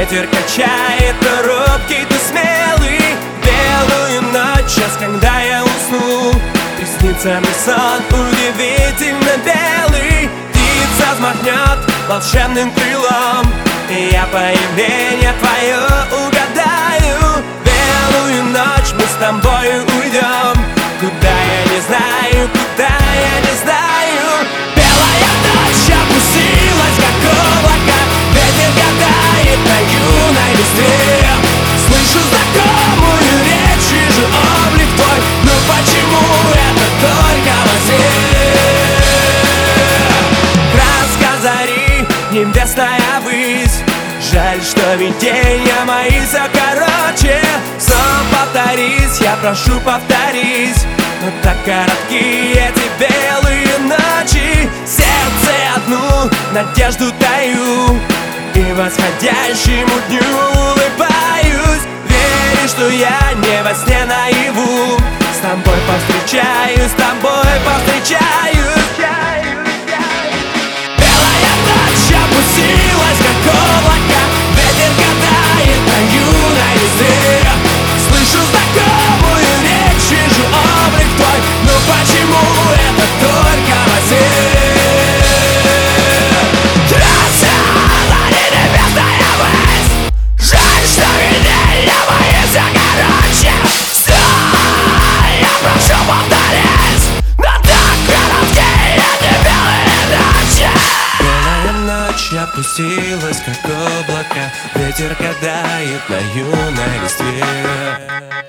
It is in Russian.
ветер качает, но робкий ты смелый. Белую ночь, час, когда я усну, и снится мне сон удивительно белый. Птица взмахнет волшебным крылом, и я появление твое угадаю. Белую ночь мы с тобою уйдем, куда я не знаю, куда я не знаю. Белая ночь опустилась, как облако, ветер гадает на юной листве. Слышу знакомую речь, вижу облик твой, но почему это только во сне? Краска зари, небесная высь, жаль, что видения мои все короче. Сон повторись, я прошу повторись, но так коротки эти белые ночи. Сердце одну надежду даю, и восходящему дню улыбаюсь. Веришь, что я не во сне наяву, с тобой повстречаюсь, с тобой повстречаюсь. Белая ночь опустилась, как облако, ветер гадает на юной листве. Слышу знакомую речь, вижу облик твой, но почему это только во сне? Трасса, лови небесная высь, жаль, что видения мои все короче. Все, я прошу повторись, но так коротки эти белые ночи. Белая ночь опустилась, как облако, ветер гадает на юной листве.